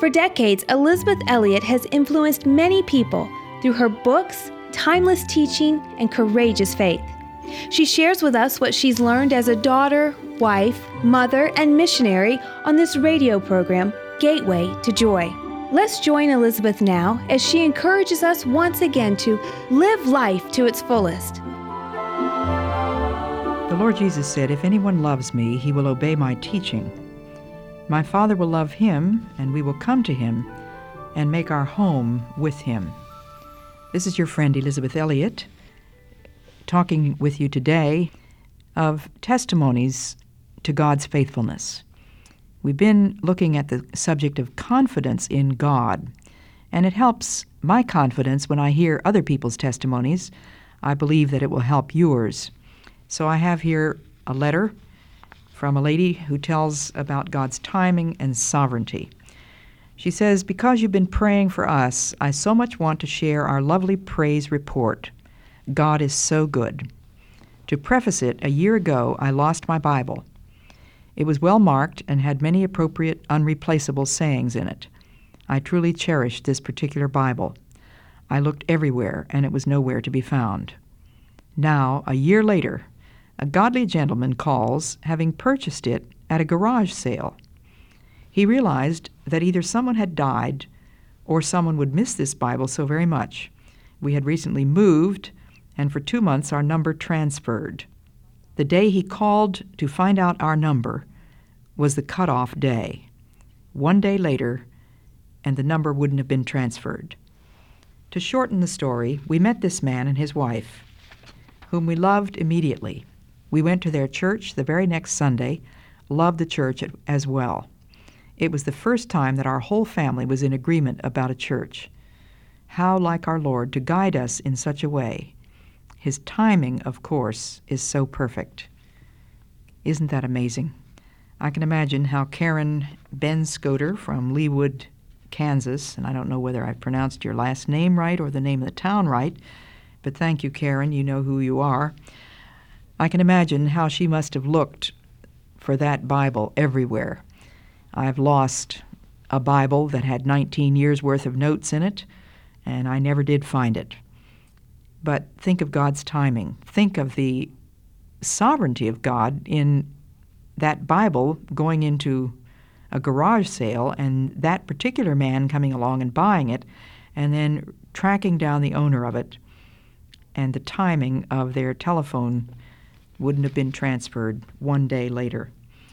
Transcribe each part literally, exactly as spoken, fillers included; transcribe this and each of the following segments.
For decades, Elisabeth Elliot has influenced many people through her books, timeless teaching, and courageous faith. She shares with us what she's learned as a daughter, wife, mother, and missionary on this radio program, Gateway to Joy. Let's join Elisabeth now as she encourages us once again to live life to its fullest. The Lord Jesus said, "If anyone loves me, he will obey my teaching. My Father will love him, and we will come to him and make our home with him." This is your friend Elisabeth Elliot, talking with you today of testimonies to God's faithfulness. We've been looking at the subject of confidence in God, and it helps my confidence when I hear other people's testimonies. I believe that it will help yours. So I have here a letter from a lady who tells about God's timing and sovereignty. She says, "Because you've been praying for us, I so much want to share our lovely praise report. God is so good. To preface it, a year ago I lost my Bible. It was well marked and had many appropriate, unreplaceable sayings in it. I truly cherished this particular Bible. I looked everywhere, and it was nowhere to be found. Now, a year later, a godly gentleman calls, having purchased it at a garage sale. He realized that either someone had died or someone would miss this Bible so very much. We had recently moved, and for two months our number transferred. The day he called to find out our number was the cutoff day. One day later, and the number wouldn't have been transferred. To shorten the story, we met this man and his wife, whom we loved immediately. We went to their church the very next Sunday, loved the church as well. It was the first time that our whole family was in agreement about a church. How like our Lord to guide us in such a way. His timing, of course, is so perfect. Isn't that amazing? I can imagine how Karen Benscoter from Leawood, Kansas, and I don't know whether I pronounced your last name right or the name of the town right, but thank you, Karen, you know who you are. I can imagine how she must have looked for that Bible everywhere. I've lost a Bible that had nineteen years' worth of notes in it, and I never did find it. But think of God's timing. Think of the sovereignty of God in that Bible going into a garage sale and that particular man coming along and buying it and then tracking down the owner of it, and the timing of their telephone wouldn't have been transferred one day later.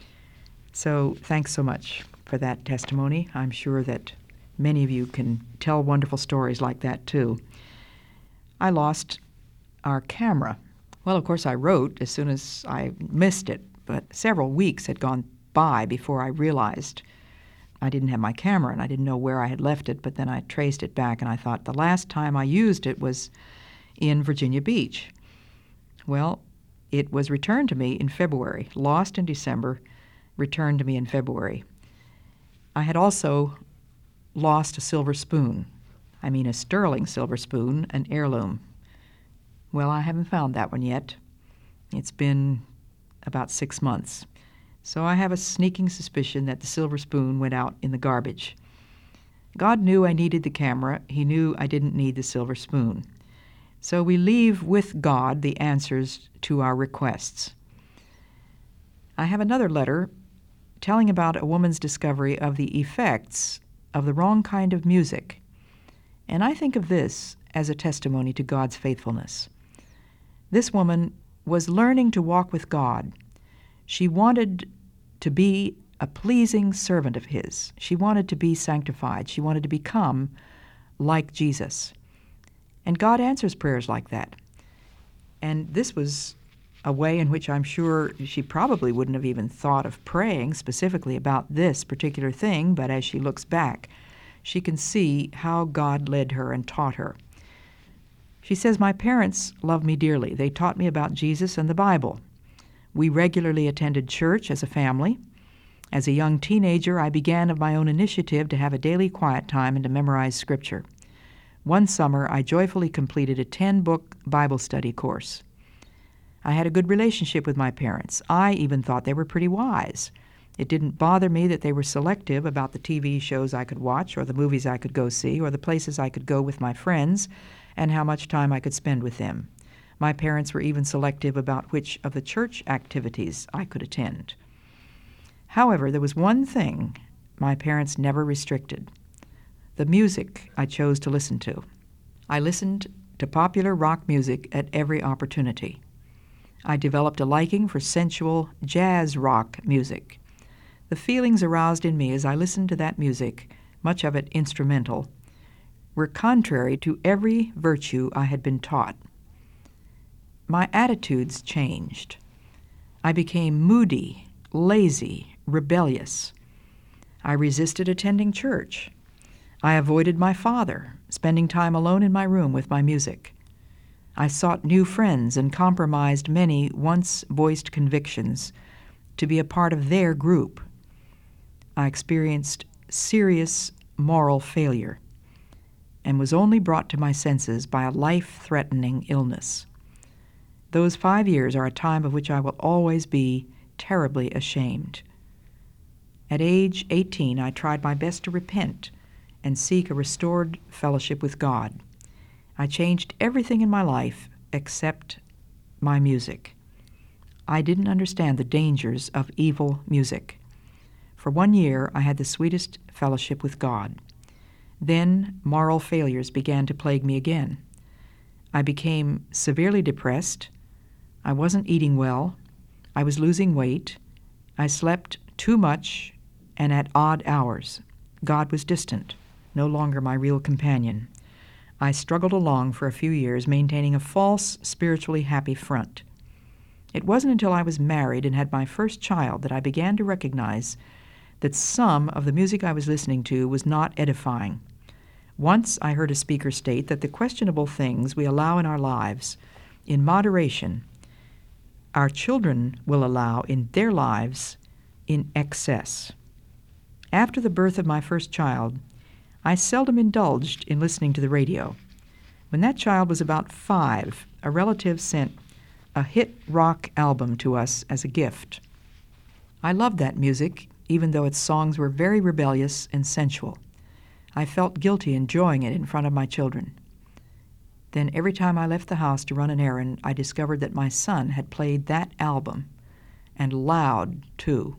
So thanks so much for that testimony. I'm sure that many of you can tell wonderful stories like that too. I lost our camera. Well, of course, I wrote as soon as I missed it, but several weeks had gone by before I realized I didn't have my camera, and I didn't know where I had left it, but then I traced it back, and I thought the last time I used it was in Virginia Beach. Well, it was returned to me in February, lost in December, returned to me in February. I had also lost a silver spoon. I mean a sterling silver spoon, an heirloom. Well, I haven't found that one yet. It's been about six months. So I have a sneaking suspicion that the silver spoon went out in the garbage. God knew I needed the camera. He knew I didn't need the silver spoon. So we leave with God the answers to our requests. I have another letter telling about a woman's discovery of the effects of the wrong kind of music. And I think of this as a testimony to God's faithfulness. This woman was learning to walk with God. She wanted to be a pleasing servant of His. She wanted to be sanctified. She wanted to become like Jesus. And God answers prayers like that. And this was a way in which I'm sure she probably wouldn't have even thought of praying specifically about this particular thing, but as she looks back, she can see how God led her and taught her. She says, "My parents love me dearly. They taught me about Jesus and the Bible. We regularly attended church as a family. As a young teenager, I began of my own initiative to have a daily quiet time and to memorize Scripture. One summer, I joyfully completed a ten-book Bible study course. I had a good relationship with my parents. I even thought they were pretty wise. It didn't bother me that they were selective about the T V shows I could watch or the movies I could go see or the places I could go with my friends and how much time I could spend with them. My parents were even selective about which of the church activities I could attend. However, there was one thing my parents never restricted: the music I chose to listen to. I listened to popular rock music at every opportunity. I developed a liking for sensual jazz rock music. The feelings aroused in me as I listened to that music, much of it instrumental, were contrary to every virtue I had been taught. My attitudes changed. I became moody, lazy, rebellious. I resisted attending church. I avoided my father, spending time alone in my room with my music. I sought new friends and compromised many once voiced convictions to be a part of their group. I experienced serious moral failure and was only brought to my senses by a life-threatening illness. Those five years are a time of which I will always be terribly ashamed. At age eighteen, I tried my best to repent and seek a restored fellowship with God. I changed everything in my life except my music. I didn't understand the dangers of evil music. For one year, I had the sweetest fellowship with God. Then moral failures began to plague me again. I became severely depressed. I wasn't eating well. I was losing weight. I slept too much and at odd hours. God was distant, no longer my real companion. I struggled along for a few years, maintaining a false, spiritually happy front. It wasn't until I was married and had my first child that I began to recognize that some of the music I was listening to was not edifying. Once I heard a speaker state that the questionable things we allow in our lives, in moderation, our children will allow in their lives in excess. After the birth of my first child, I seldom indulged in listening to the radio. When that child was about five, a relative sent a hit rock album to us as a gift. I loved that music, even though its songs were very rebellious and sensual. I felt guilty enjoying it in front of my children. Then every time I left the house to run an errand, I discovered that my son had played that album, and loud, too.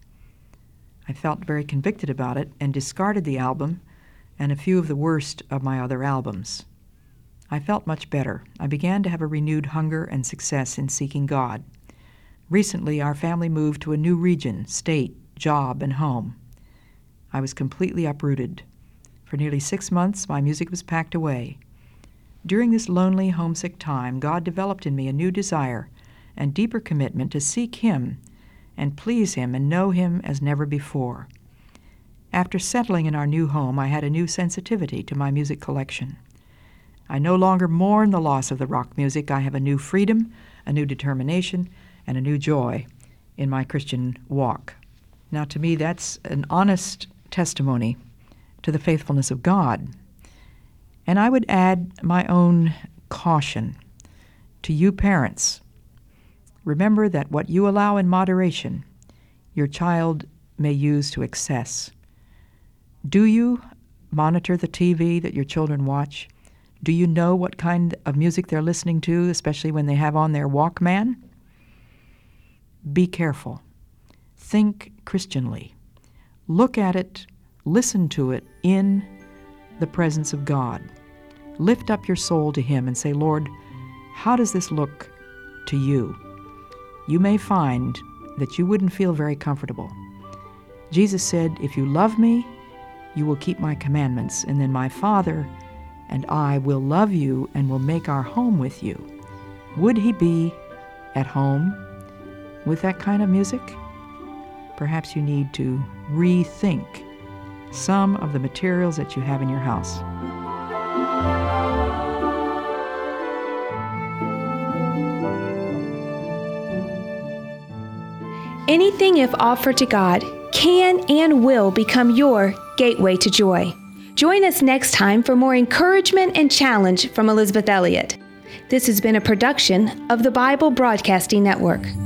I felt very convicted about it and discarded the album and a few of the worst of my other albums. I felt much better. I began to have a renewed hunger and success in seeking God. Recently, our family moved to a new region, state, job, and home. I was completely uprooted. For nearly six months, my music was packed away. During this lonely, homesick time, God developed in me a new desire and deeper commitment to seek Him and please Him and know Him as never before. After settling in our new home, I had a new sensitivity to my music collection. I no longer mourn the loss of the rock music. I have a new freedom, a new determination, and a new joy in my Christian walk. Now, to me, that's an honest testimony to the faithfulness of God. And I would add my own caution to you parents. Remember that what you allow in moderation, your child may use to excess. Do you monitor the T V that your children watch? Do you know what kind of music they're listening to, especially when they have on their Walkman? Be careful. Think Christianly. Look at it, listen to it in the presence of God. Lift up your soul to Him and say, Lord, how does this look to you? You may find that you wouldn't feel very comfortable. Jesus said, if you love me, you will keep my commandments, and then my Father and I will love you and will make our home with you. Would He be at home with that kind of music? Perhaps you need to rethink some of the materials that you have in your house. Anything, if offered to God, can and will become your gateway to joy. Join us next time for more encouragement and challenge from Elisabeth Elliot. This has been a production of the Bible Broadcasting Network.